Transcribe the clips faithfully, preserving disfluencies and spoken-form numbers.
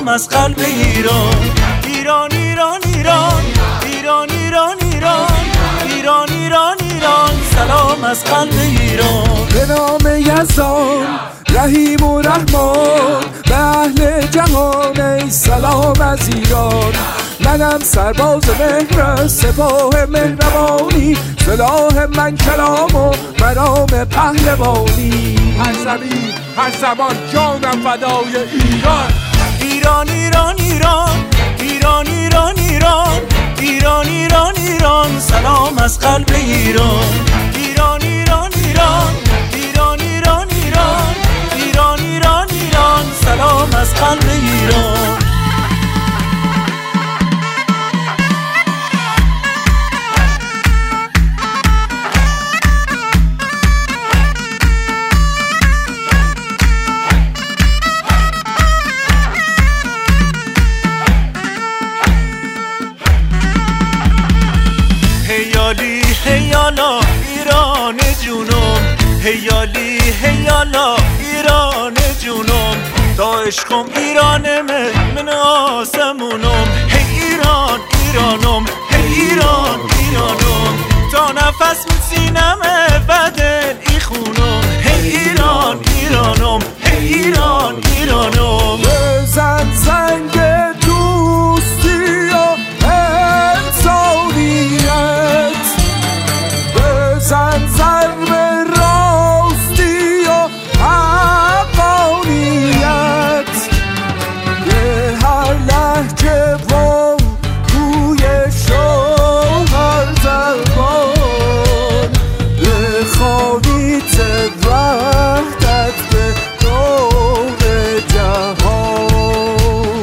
از قلب ایران. ایران ایران ایران ایران ایران ایران ایران ایران ایران سلام از قلب ایران. به نام یزدان رحیم و رحمان، به اهل جهان ای سلام از ایران. منم سرباز مهر سپاه مهربانی، سلاح من کلام و مرام پهلوانی. هر زمین هر زمان جانم فدای ایران. ایران ایران ایران ایران ایران ایران ایران ایران ایران سلام از قلب ایران. ایران ایران ایران ایران ایران ایران ایران ایران ایران سلام از قلب ایران. هیالی هیالا ایران جونم، هیالی هیالا ایران جونم، تا عشقم ایرانمه من آسمونم. هی ایران ایرانم هی ایران ایرانم، تا نفس من سینمه بدل ای خونم. هی ایران ایرانم هی ایران ایرانم. بزن زنگ دوستی و انسانیت، بزن ضرب راستی و حقانیت. به هر لهجه و بوی شوهر زبان، بخوانید وحدت به دور جهان.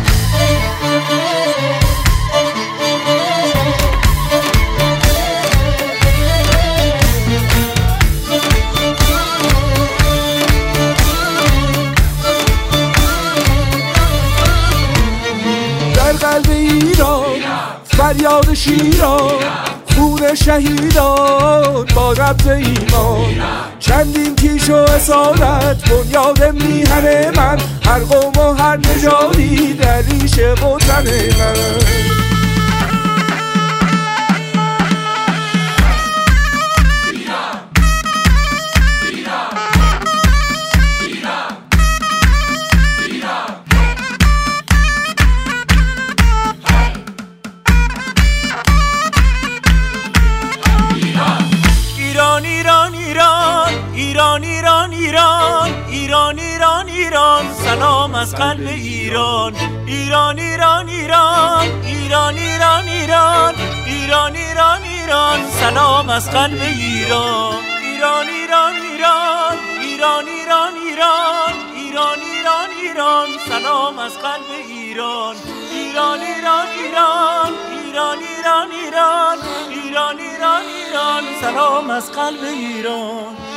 در قلب ایران فریاد شیران، خون شهیدان با رمز ایمان. چندین کیش و اسارت بنیاد میهن من، هر قوم و هر نژادی در ریشه وطن من. ایران ایران ایران ایران ایران ایران ایران ایران ایران سلام از قلب ایران. ایران ایران ایران ایران ایران ایران ایران ایران ایران سلام از قلب ایران. ایران ایران ایران ایران ایران ایران ایران ایران ایران سلام از قلب ایران. ایران ایران ایران ایران ایران ایران ایران ایران ایران سلام از قلب ایران.